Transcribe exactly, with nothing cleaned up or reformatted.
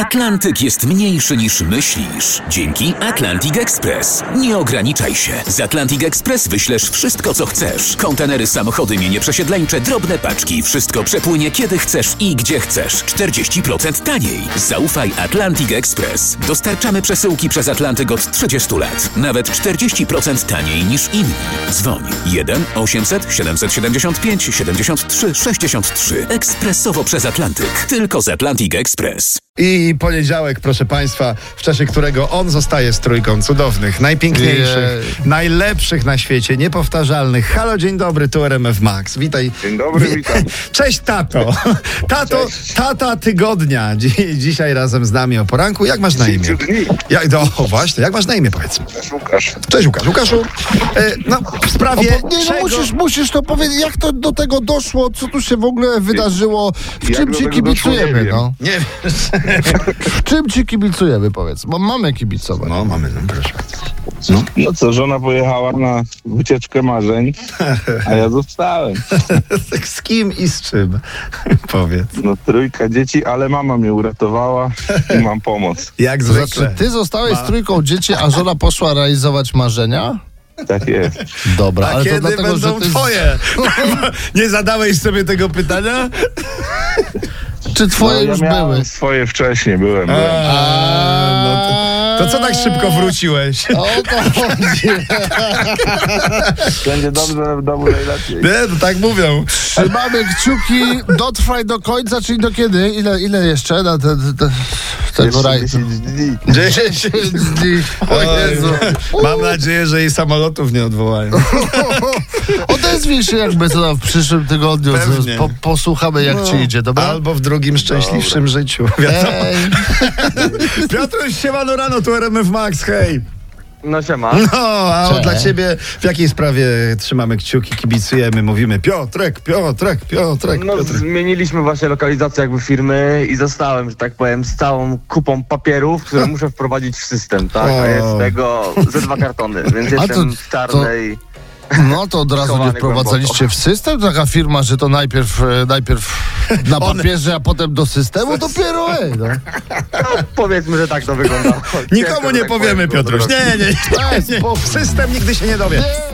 Atlantyk jest mniejszy niż myślisz. Dzięki Atlantic Express. Nie ograniczaj się. Z Atlantic Express wyślesz wszystko, co chcesz. Kontenery, samochody, mienie przesiedleńcze, drobne paczki. Wszystko przepłynie kiedy chcesz i gdzie chcesz. czterdzieści procent taniej. Zaufaj Atlantic Express. Dostarczamy przesyłki przez Atlantyk od trzydziestu lat. Nawet czterdzieści procent taniej niż inni. Dzwoń jeden osiemset siedemset siedemdziesiąt pięć siedemdziesiąt trzy sześćdziesiąt trzy. Ekspresowo przez Atlantyk. Tylko z Atlantic Express. I poniedziałek, proszę Państwa, w czasie którego on zostaje z trójką cudownych, najpiękniejszych, Jej. najlepszych na świecie, niepowtarzalnych. Halo, dzień dobry, tu R M F Max. Witaj. Dzień dobry, Wi- witam. Cześć, tato. Tato, Cześć. tata tygodnia. Dzi- dzisiaj razem z nami o poranku. Jak masz na imię? Pięciu dni. Jak, no właśnie, jak masz na imię, powiedz? Łukasz. Cześć, Łukasz. Łukaszu, e, no w sprawie O, po, nie, no czego... musisz, musisz to powiedzieć, jak to do tego doszło, co tu się w ogóle wydarzyło, w Jak czym do ci tego doszło, nie kibicujemy, wiem. no. Nie wiem. W czym ci kibicujemy, powiedz, bo mamy kibicować. No, mamy, no proszę. No co, żona pojechała na wycieczkę marzeń, a ja zostałem. Z kim i z czym? Powiedz. No trójka dzieci, ale mama mnie uratowała i mam pomoc. Jak To zwykle. znaczy, ty zostałeś z trójką dzieci, a żona poszła realizować marzenia? Tak jest. Dobra, A ale to kiedy dlatego, będą że ty... twoje? Nie zadałeś sobie tego pytania? Czy No, twoje ja już miałem były? swoje wcześniej, byłem. byłem. A, no to, to co tak szybko wróciłeś? O to chodzi. Będzie dobrze, w domu najlepiej. Nie, to tak mówią. Trzymamy kciuki, dotrwaj do końca, czyli do kiedy? Ile, ile jeszcze na te, te, tego Jeszcze rajdu? dziesięć dni. dziesięć dni. O Jezu. Mam nadzieję, że jej samolotów nie odwołają. Odezwij się jakby co tam w przyszłym tygodniu. Pewnie. Po, posłuchamy jak ci idzie, dobra? Albo w drugim szczęśliwszym życiu. Wiadomo. Ej, Piotruś, siemano rano, tu R M F Max, hej. No siema. No, a Cześć. dla ciebie w jakiej sprawie trzymamy kciuki, kibicujemy, mówimy Piotrek, Piotrek, Piotrek, No Piotrek. zmieniliśmy właśnie lokalizację jakby firmy i zostałem, że tak powiem, z całą kupą papierów, które muszę wprowadzić w system, tak? A jest O. tego ze dwa kartony, więc A to- jestem w czarnej... no to od razu nie Schowany wprowadzaliście w system? Taka firma, że to najpierw, e, najpierw na papierze, a potem do systemu? Dopiero ej, no. No, powiedzmy, że tak to wygląda. Nikomu nie powiemy, Piotruś. Nie, nie, nie, Daj nie. spokój. System nigdy się nie dowie. Nie.